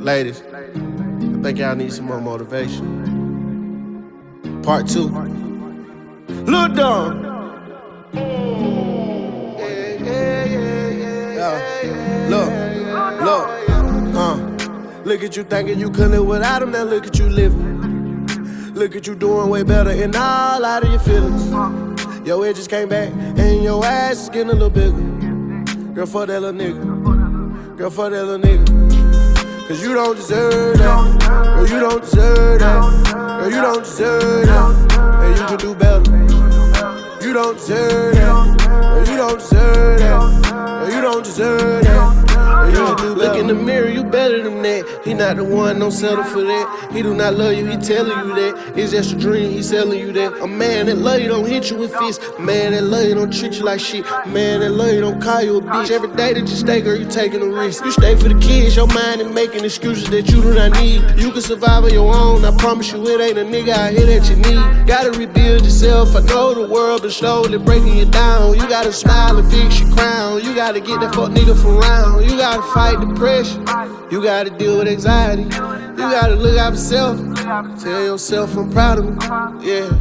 Ladies, I think y'all need some more motivation. Part 2. Lil Dumb. Look at you thinking you couldn't live without him, now look at you living. Look at you doing way better and all out of your feelings. Your head just came back and your ass is getting a little bigger. Girl, fuck that little nigga. Girl, fuck that little nigga. Cause you don't deserve that. Girl, you don't deserve that. Girl, you don't deserve that. And you can do better. You don't deserve that. Girl, you don't deserve that. Girl, you don't deserve that. Look in the mirror, you better than that. He not the one, don't settle for that. He do not love you, he telling you that. It's just a dream, he selling you that. A man that love you don't hit you with fists. A man that love you don't treat you like shit. A man that love you don't call you a bitch. Every day that you stay, girl, you taking a risk. You stay for the kids, your mind and making excuses that you do not need. You can survive on your own, I promise you it ain't a nigga out here that you need. Gotta rebuild yourself, I know the world is slowly breaking you down. You gotta smile and fix your crown. You gotta get that fuck nigga from round. You gotta fight depression. You gotta deal with anxiety. You gotta look out for self. Tell yourself I'm proud of me. Yeah.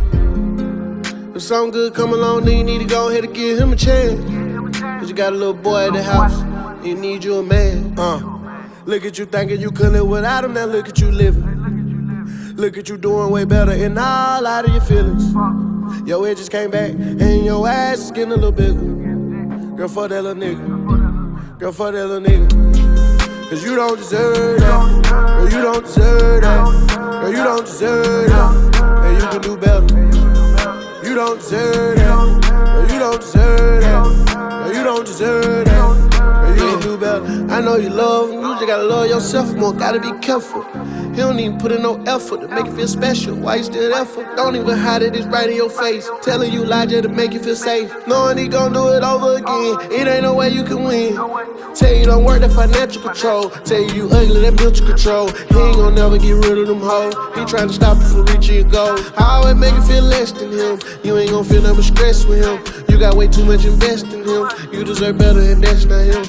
If something good come along, then you need to go ahead and give him a chance. Cause you got a little boy at the house. You need you a man. Look at you thinking you couldn't live without him, now look at you living. Look at you doing way better and all out of your feelings. Your head just came back and your ass is getting a little bigger. Girl, fuck that little nigga. Girl, fuck that little nigga. Cause you don't deserve that. Girl, you don't deserve that. Girl, you don't deserve that. And you can do better. You don't deserve that. Girl, you don't deserve that. Girl, you don't deserve that. Girl, you can do better. I know you love him, you just gotta love yourself more. Gotta be careful. He don't even put in no effort to make you feel special. Why you still there for? Don't even hide it, it's right in your face. Telling you lies just to make you feel safe. Knowing he gon' do it over again. It ain't no way you can win. Tell you don't work that financial control. Tell you ugly, that mental control. He ain't gon' never get rid of them hoes. He tryna stop you from reaching your goal. I always make you feel less than him. You ain't gon' feel nothing stress with him. You got way too much invest in him. You deserve better and that's not him.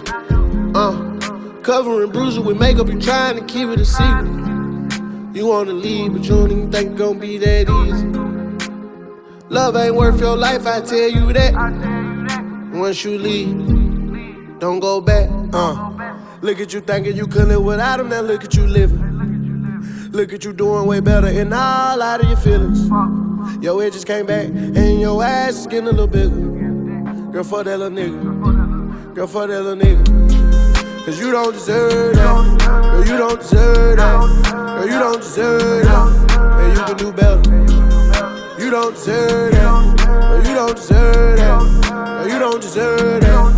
Covering bruises with makeup, you trying to keep it a secret. You wanna leave, but you don't even think it's gon' be that easy. Love ain't worth your life, I tell you that. Once you leave, don't go back. Look at you thinking you couldn't live without him, now look at you living. Look at you doing way better and all out of your feelings. Your head just came back and your ass is getting a little bigger. Girl, fuck that little nigga. Girl, fuck that little nigga. Cause you don't deserve that. Girl, you don't deserve that. Girl, you don't deserve that. And you can do better. You don't deserve that. Girl, you don't deserve that. Girl, you don't deserve that.